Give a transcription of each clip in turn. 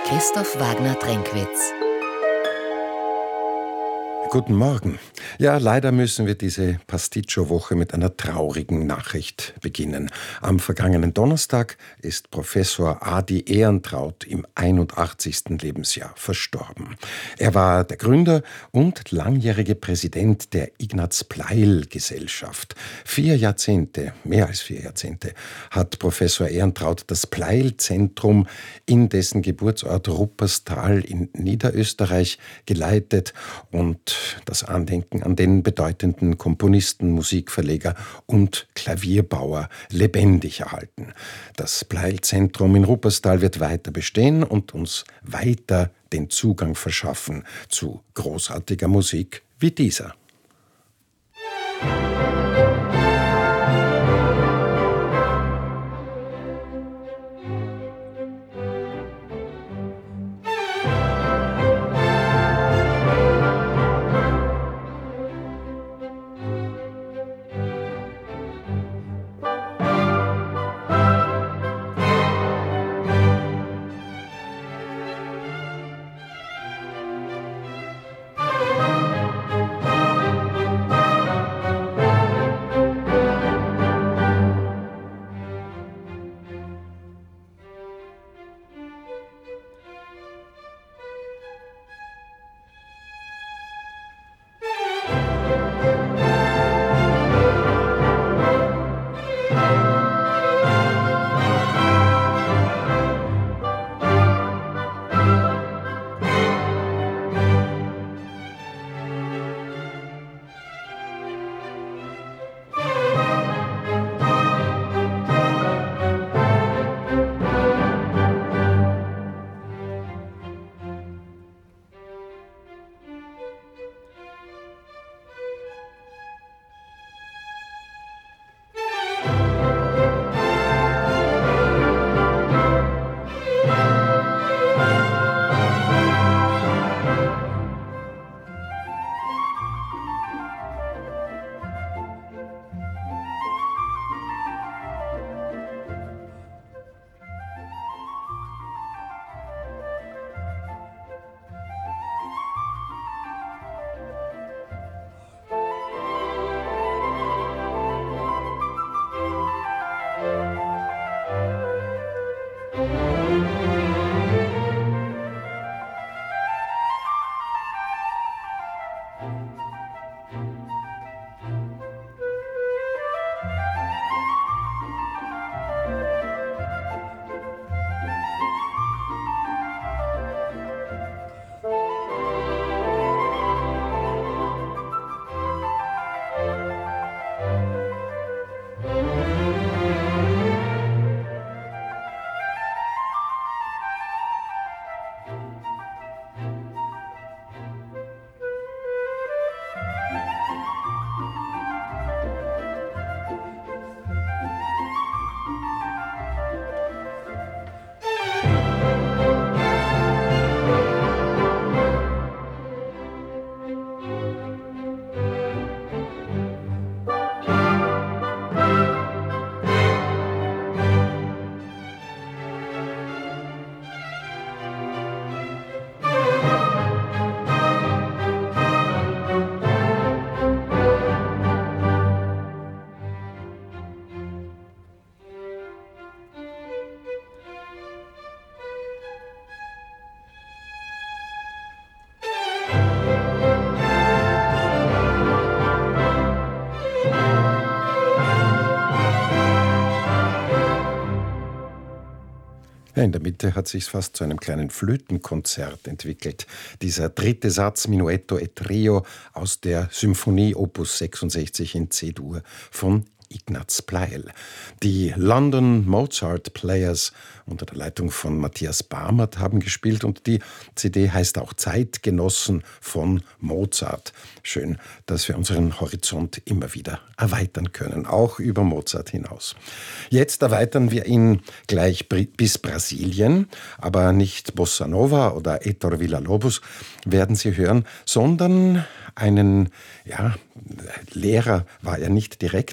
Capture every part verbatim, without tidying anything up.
Christoph Wagner-Drenkwitz. Guten Morgen. Ja, leider müssen wir diese Pasticcio-Woche mit einer traurigen Nachricht beginnen. Am vergangenen Donnerstag ist Professor Adi Ehrentraut im einundachtzigsten Lebensjahr verstorben. Er war der Gründer und langjährige Präsident der Ignaz-Pleil-Gesellschaft. Vier Jahrzehnte, mehr als vier Jahrzehnte, hat Professor Ehrentraut das Pleil-Zentrum in dessen Geburtsort Rupperstal in Niederösterreich geleitet und das Andenken an den bedeutenden Komponisten, Musikverleger und Klavierbauer lebendig erhalten. Das Pleil-Zentrum in Rupperstal wird weiter bestehen und uns weiter den Zugang verschaffen zu großartiger Musik wie dieser. Ja, in der Mitte hat sich fast zu einem kleinen Flötenkonzert entwickelt. Dieser dritte Satz, Minuetto e Trio aus der Symphonie Opus sechsundsechzig in C-Dur von Ignaz Pleil. Die London Mozart Players unter der Leitung von Matthias Barmert haben gespielt und die C D heißt auch Zeitgenossen von Mozart. Schön, dass wir unseren Horizont immer wieder erweitern können, auch über Mozart hinaus. Jetzt erweitern wir ihn gleich bis Brasilien, aber nicht Bossa Nova oder Héctor Villa-Lobos werden Sie hören, sondern einen, ja, Lehrer war er nicht direkt, aber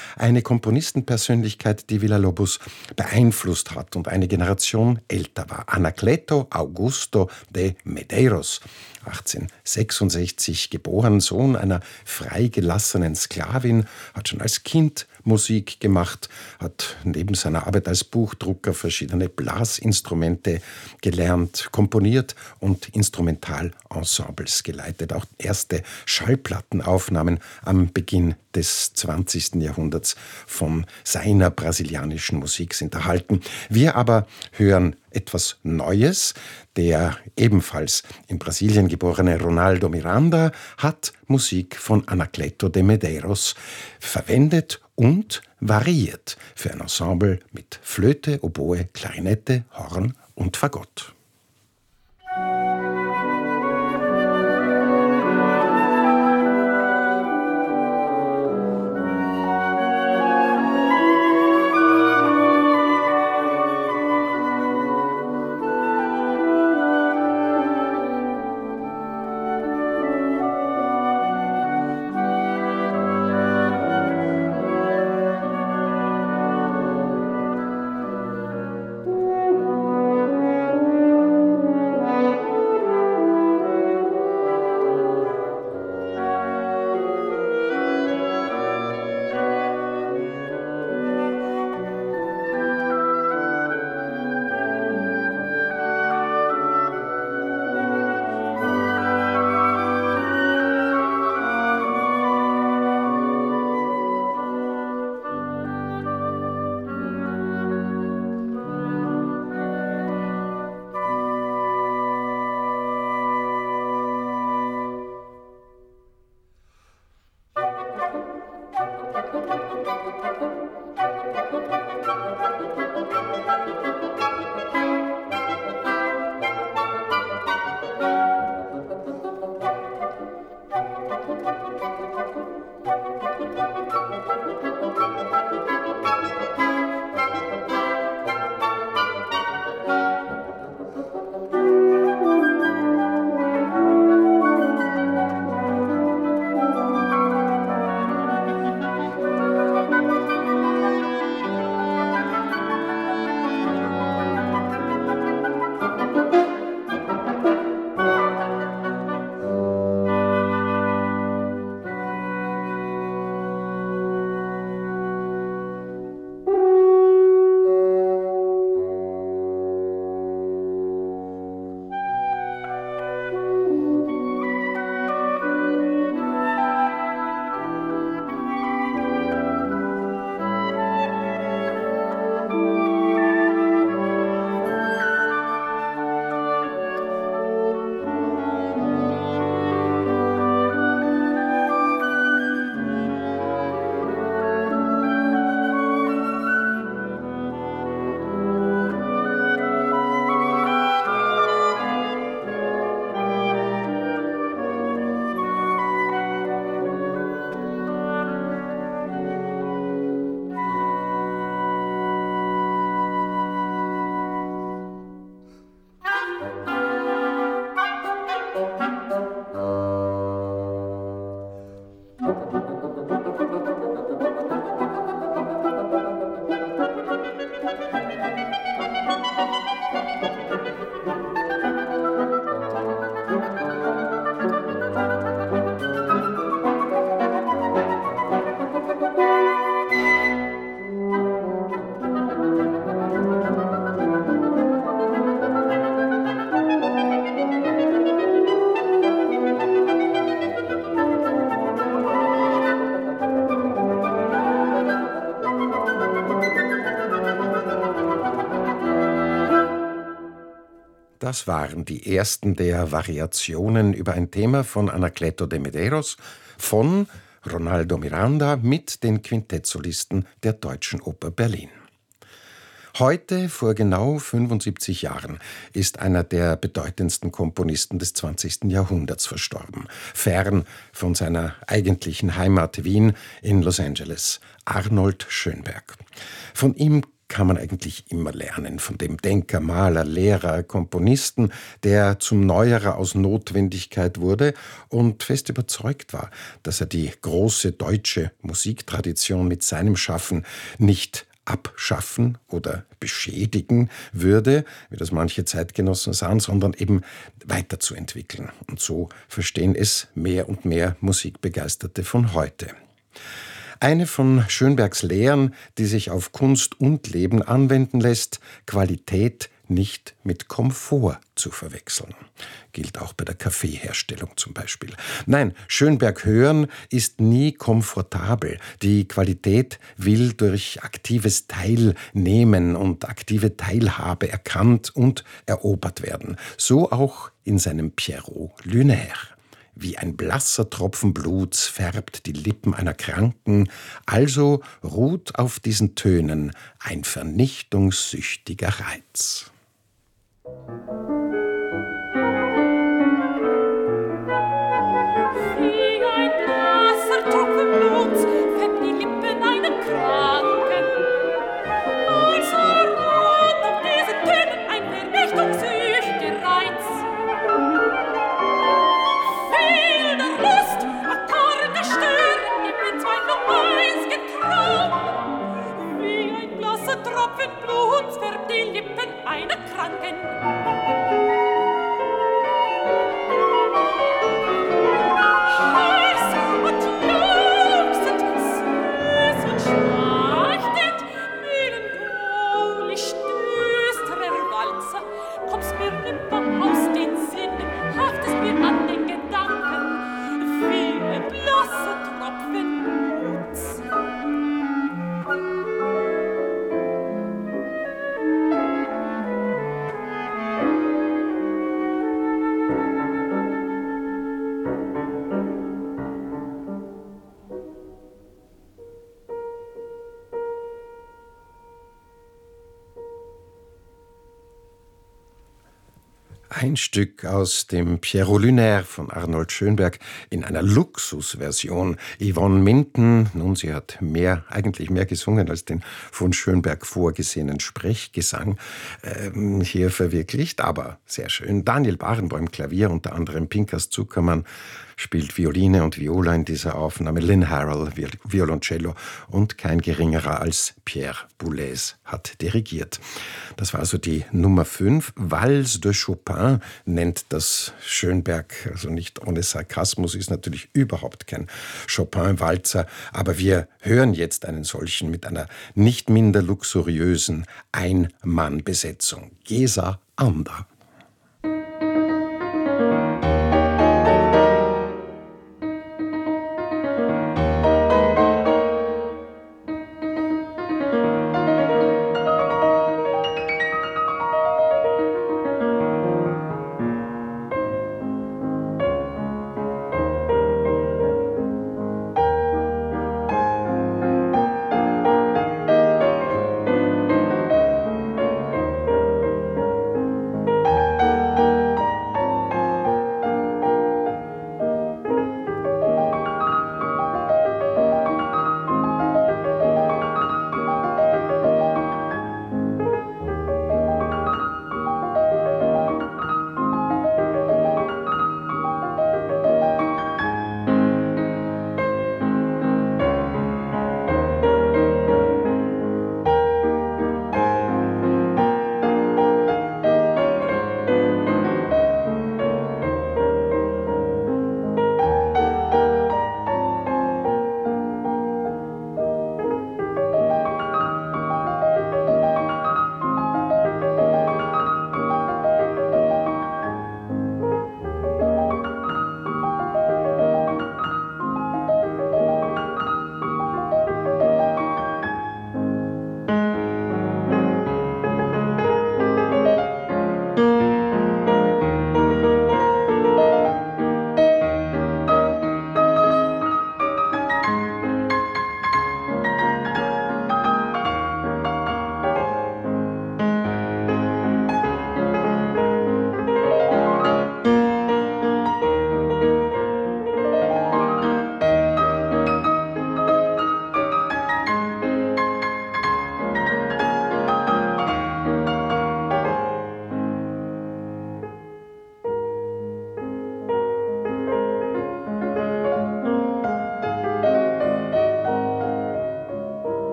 Eine Komponistenpersönlichkeit, die Villa-Lobos beeinflusst hat und eine Generation älter war. Anacleto Augusto de Medeiros, achtzehnhundertsechsundsechzig geboren, Sohn einer freigelassenen Sklavin, hat schon als Kind Musik gemacht, hat neben seiner Arbeit als Buchdrucker verschiedene Blasinstrumente gelernt, komponiert und Instrumentalensembles geleitet. Auch erste Schallplattenaufnahmen am Beginn des zwanzigsten Jahrhunderts von seiner brasilianischen Musik sind erhalten. Wir aber hören etwas Neues. Der ebenfalls in Brasilien geborene Ronaldo Miranda hat Musik von Anacleto de Medeiros verwendet und variiert für ein Ensemble mit Flöte, Oboe, Klarinette, Horn und Fagott. Das waren die ersten der Variationen über ein Thema von Anacleto de Medeiros von Ronaldo Miranda mit den Quintettsolisten der Deutschen Oper Berlin. Heute, vor genau fünfundsiebzig Jahren, ist einer der bedeutendsten Komponisten des zwanzigsten Jahrhunderts verstorben, fern von seiner eigentlichen Heimat Wien in Los Angeles, Arnold Schönberg. Von ihm kann man eigentlich immer lernen. Von dem Denker, Maler, Lehrer, Komponisten, der zum Neuerer aus Notwendigkeit wurde und fest überzeugt war, dass er die große deutsche Musiktradition mit seinem Schaffen nicht abschaffen oder beschädigen würde, wie das manche Zeitgenossen sahen, sondern eben weiterzuentwickeln. Und so verstehen es mehr und mehr Musikbegeisterte von heute. Eine von Schönbergs Lehren, die sich auf Kunst und Leben anwenden lässt: Qualität nicht mit Komfort zu verwechseln. Gilt auch bei der Kaffeeherstellung zum Beispiel. Nein, Schönberg hören ist nie komfortabel. Die Qualität will durch aktives Teilnehmen und aktive Teilhabe erkannt und erobert werden. So auch in seinem Pierrot Lunaire. Wie ein blasser Tropfen Bluts färbt die Lippen einer Kranken, also ruht auf diesen Tönen ein vernichtungssüchtiger Reiz. Wie ein blasser Tropfen Bluts färbt die Lippen einer Kranken, also ruht auf diesen Tönen ein vernichtungssüchtiger Reiz. Tropfen Blut färbt die Lippen einer Kranken. Heiß und jauchzend, süß und schmachtend, melancholisch düsterer Walzer, kommst mir nimmer aus den Sinnen, haftest mir an den Gedanken, wie ein blasser Tropfen Bluts. Ein Stück aus dem Pierrot Lunaire von Arnold Schönberg in einer Luxusversion. Yvonne Minton, nun, sie hat mehr, eigentlich mehr gesungen als den von Schönberg vorgesehenen Sprechgesang ähm, hier verwirklicht, aber sehr schön. Daniel Barenboim, Klavier, unter anderem Pinkas Zuckermann, spielt Violine und Viola in dieser Aufnahme. Lynn Harrell, Violoncello, und kein geringerer als Pierre Boulez hat dirigiert. Das war also die Nummer fünf. Valse de Chopin nennt das Schönberg, also nicht ohne Sarkasmus, ist natürlich überhaupt kein Chopin-Walzer, aber wir hören jetzt einen solchen mit einer nicht minder luxuriösen Ein-Mann-Besetzung. Gesa Anda.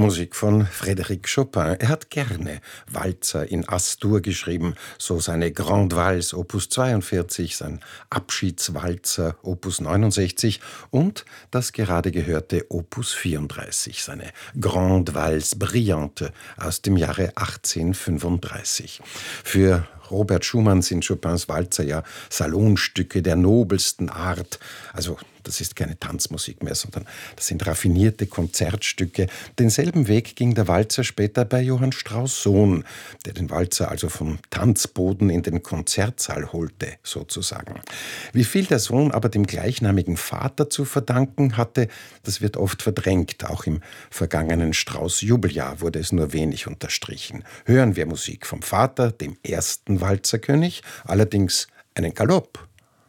Musik von Frédéric Chopin. Er hat gerne Walzer in As-Dur geschrieben, so seine Grande Valse Opus zweiundvierzig, sein Abschiedswalzer Opus neunundsechzig und das gerade gehörte Opus vierunddreißig, seine Grande Valse Brillante aus dem Jahre achtzehnhundertfünfunddreißig. Für Robert Schumann sind Chopins Walzer ja Salonstücke der nobelsten Art. Also das ist keine Tanzmusik mehr, sondern das sind raffinierte Konzertstücke. Denselben Weg ging der Walzer später bei Johann Strauss Sohn, der den Walzer also vom Tanzboden in den Konzertsaal holte, sozusagen. Wie viel der Sohn aber dem gleichnamigen Vater zu verdanken hatte, das wird oft verdrängt. Auch im vergangenen Strauss-Jubeljahr wurde es nur wenig unterstrichen. Hören wir Musik vom Vater, dem ersten Walzerkönig, allerdings einen Galopp.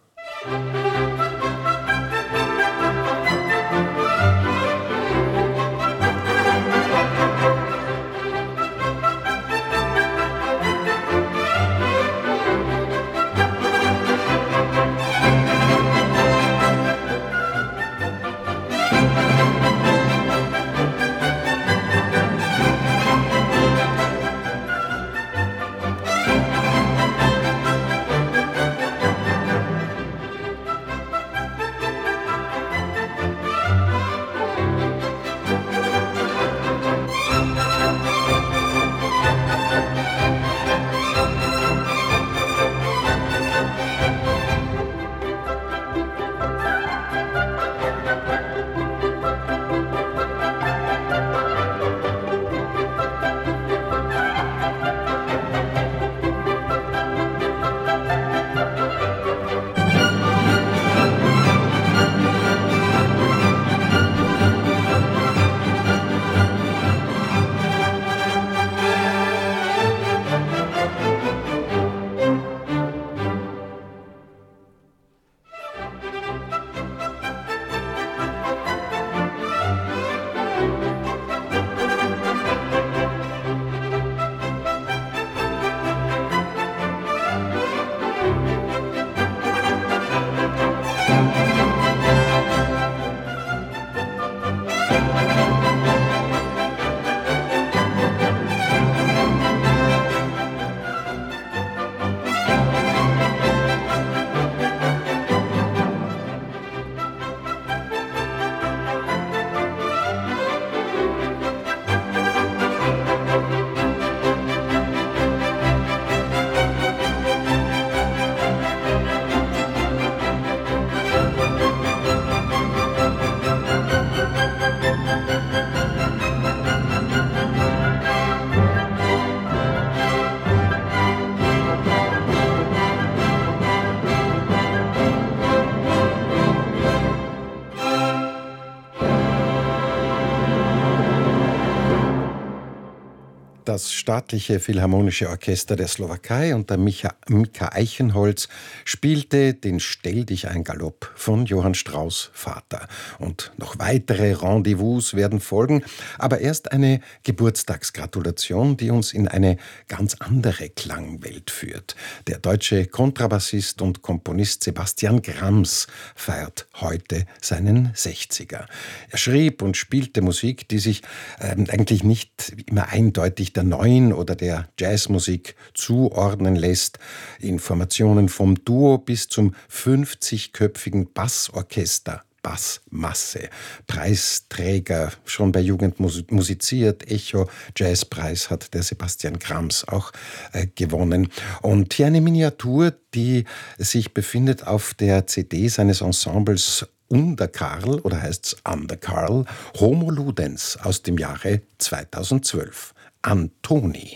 Das staatliche Philharmonische Orchester der Slowakei unter Micha, Mika Eichenholz spielte den Stell dich ein Galopp von Johann Strauss Vater. Und noch weitere Rendezvous werden folgen, aber erst eine Geburtstagsgratulation, die uns in eine ganz andere Klangwelt führt. Der deutsche Kontrabassist und Komponist Sebastian Grams feiert heute seinen sechziger. Er schrieb und spielte Musik, die sich äh, eigentlich nicht immer eindeutig der neuen oder der Jazzmusik zuordnen lässt. Informationen vom Duo bis zum fünfzigköpfigen Bassorchester. Bassmasse. Preisträger, schon bei Jugend musiziert, Echo Jazzpreis hat der Sebastian Grams auch äh, gewonnen. Und hier eine Miniatur, die sich befindet auf der C D seines Ensembles Underkarl, oder heißt's Underkarl, Homo Ludens aus dem Jahre zweitausendzwölf. Antoni.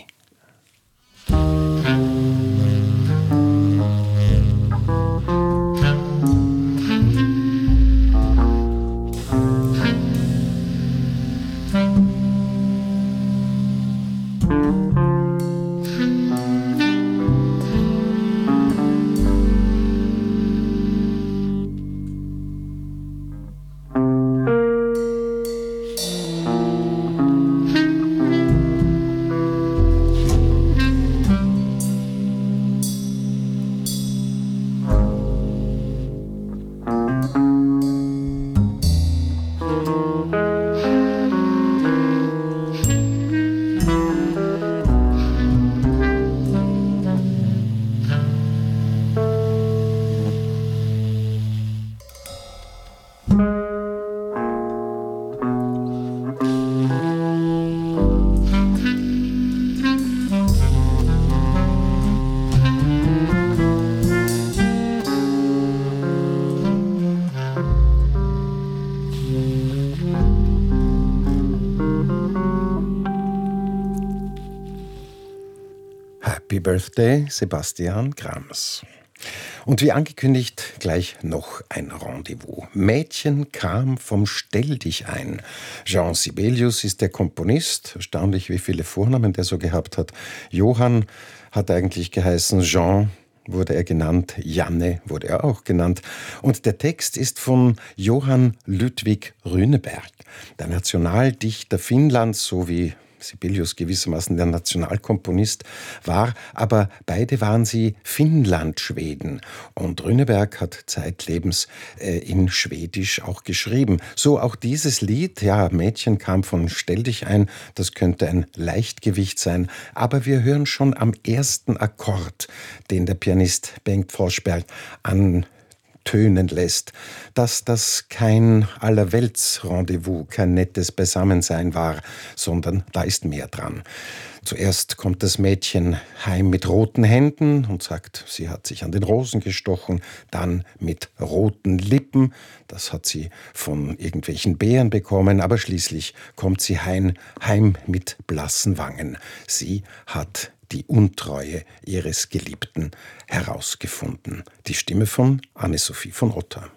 Happy Birthday, Sebastian Grams. Und wie angekündigt, gleich noch ein Rendezvous. Mädchen kam vom Stell dich ein. Jean Sibelius ist der Komponist. Erstaunlich, wie viele Vornamen der so gehabt hat. Johann hat eigentlich geheißen, Jean wurde er genannt, Janne wurde er auch genannt. Und der Text ist von Johann Ludwig Runeberg, der Nationaldichter Finnlands, so wie Sibelius gewissermaßen der Nationalkomponist war, aber beide waren sie Finnlandschweden. Und Runeberg hat zeitlebens äh, in Schwedisch auch geschrieben. So auch dieses Lied, ja, Mädchen kam von Stell dich ein, das könnte ein Leichtgewicht sein, aber wir hören schon am ersten Akkord, den der Pianist Bengt Forsberg an tönen lässt, dass das kein Allerwelts-Rendezvous, kein nettes Beisammensein war, sondern da ist mehr dran. Zuerst kommt das Mädchen heim mit roten Händen und sagt, sie hat sich an den Rosen gestochen, dann mit roten Lippen, das hat sie von irgendwelchen Bären bekommen, aber schließlich kommt sie heim, heim mit blassen Wangen. Sie hat die Untreue ihres Geliebten herausgefunden. Die Stimme von Anne-Sophie von Otter.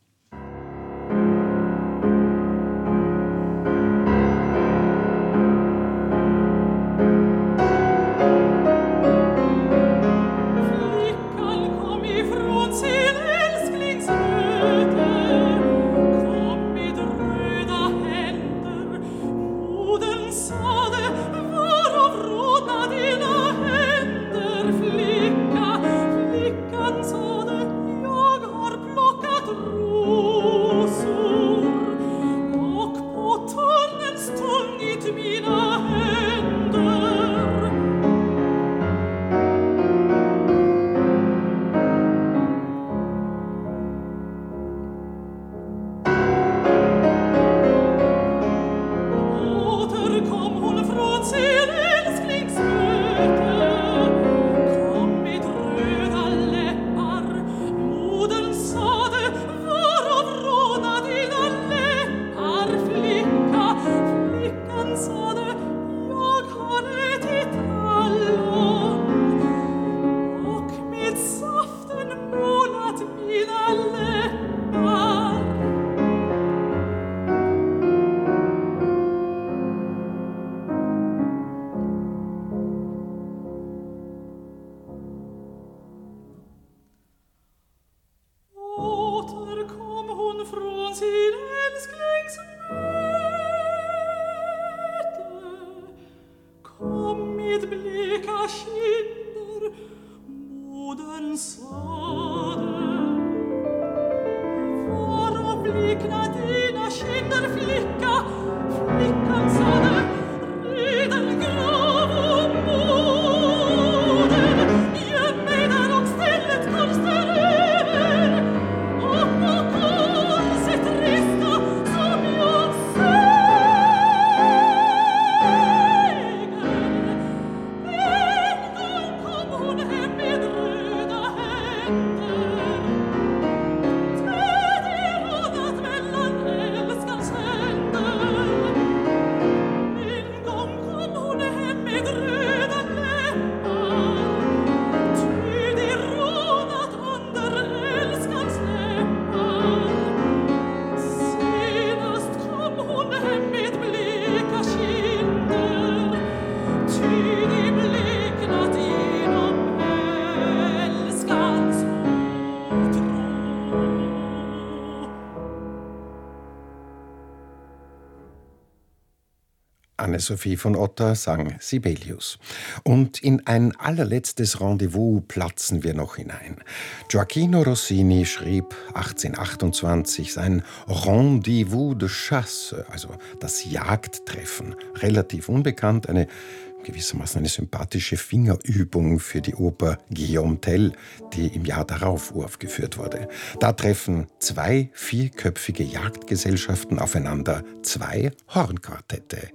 Anne-Sophie von Otter sang Sibelius. Und in ein allerletztes Rendezvous platzen wir noch hinein. Gioacchino Rossini schrieb achtzehnhundertachtundzwanzig sein Rendezvous de Chasse, also das Jagdtreffen. Relativ unbekannt, eine gewissermaßen eine sympathische Fingerübung für die Oper Guillaume Tell, die im Jahr darauf uraufgeführt wurde. Da treffen zwei vierköpfige Jagdgesellschaften aufeinander, zwei Hornquartette.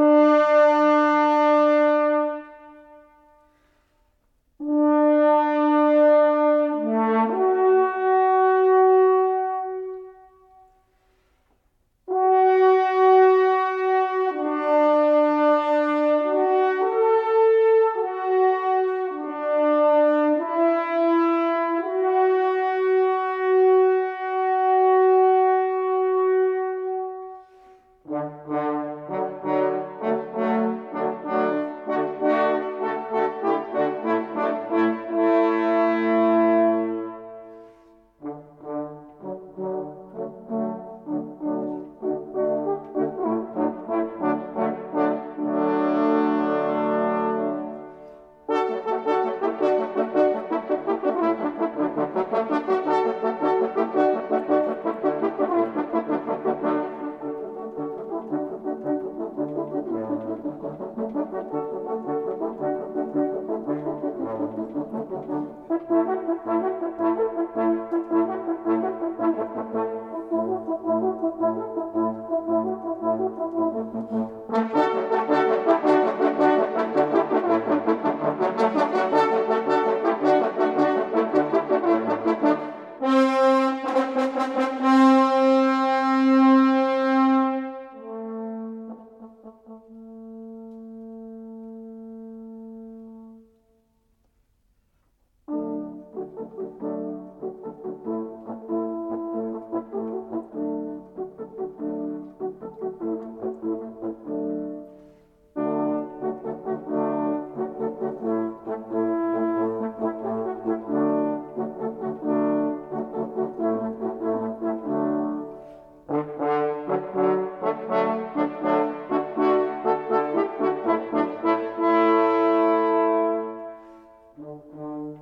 Thank you.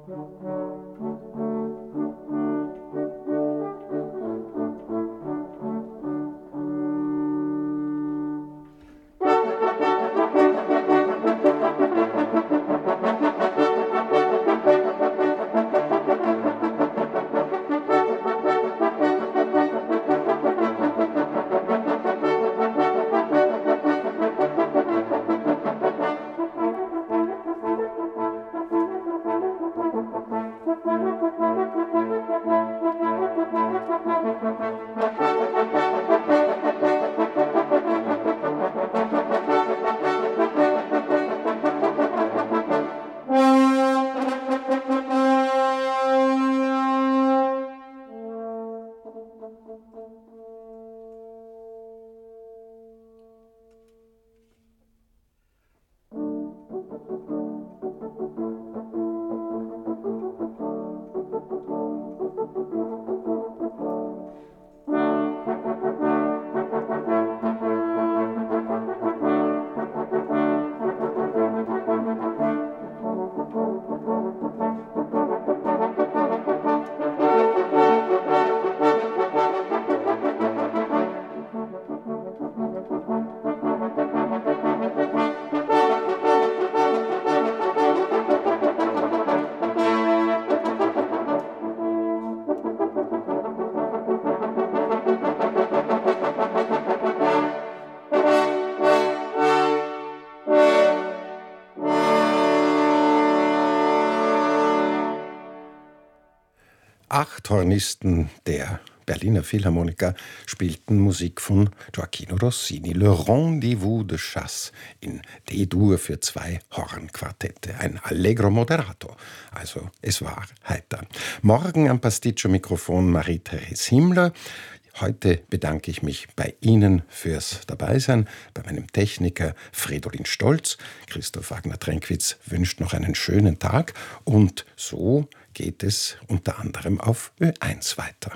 Acht Hornisten der Berliner Philharmoniker spielten Musik von Gioacchino Rossini, Le Rendez-vous de Chasse in D-Dur für zwei Hornquartette, ein Allegro moderato, also es war heiter. Morgen am Pasticcio-Mikrofon Marie-Therese Himmler. Heute bedanke ich mich bei Ihnen fürs Dabeisein, bei meinem Techniker Fridolin Stolz. Christoph Wagner-Trenkwitz wünscht noch einen schönen Tag und so geht es unter anderem auf Ö eins weiter.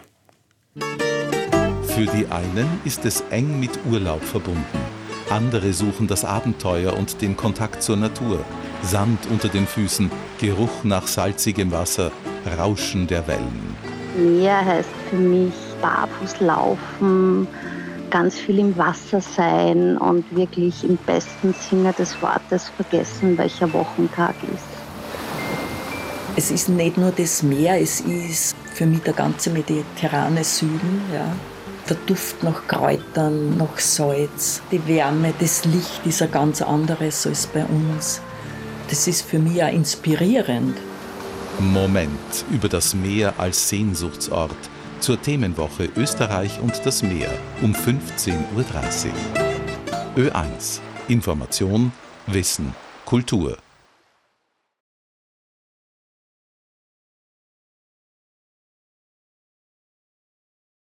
Für die einen ist es eng mit Urlaub verbunden. Andere suchen das Abenteuer und den Kontakt zur Natur. Sand unter den Füßen, Geruch nach salzigem Wasser, Rauschen der Wellen. Meer heißt für mich barfuß laufen, ganz viel im Wasser sein und wirklich im besten Sinne des Wortes vergessen, welcher Wochentag ist. Es ist nicht nur das Meer, es ist für mich der ganze mediterrane Süden. Ja. Der Duft nach Kräutern, nach Salz, die Wärme, das Licht ist ein ganz anderes als bei uns. Das ist für mich auch inspirierend. Moment über das Meer als Sehnsuchtsort zur Themenwoche Österreich und das Meer um fünfzehn Uhr dreißig. Ö eins. Information, Wissen, Kultur.